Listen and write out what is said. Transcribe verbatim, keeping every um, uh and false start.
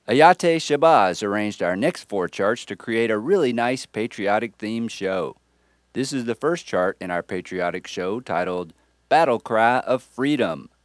Ayate Shabazz arranged our next four charts to create a really nice patriotic themed show. This is the first chart in our patriotic show titled Battle Cry of Freedom.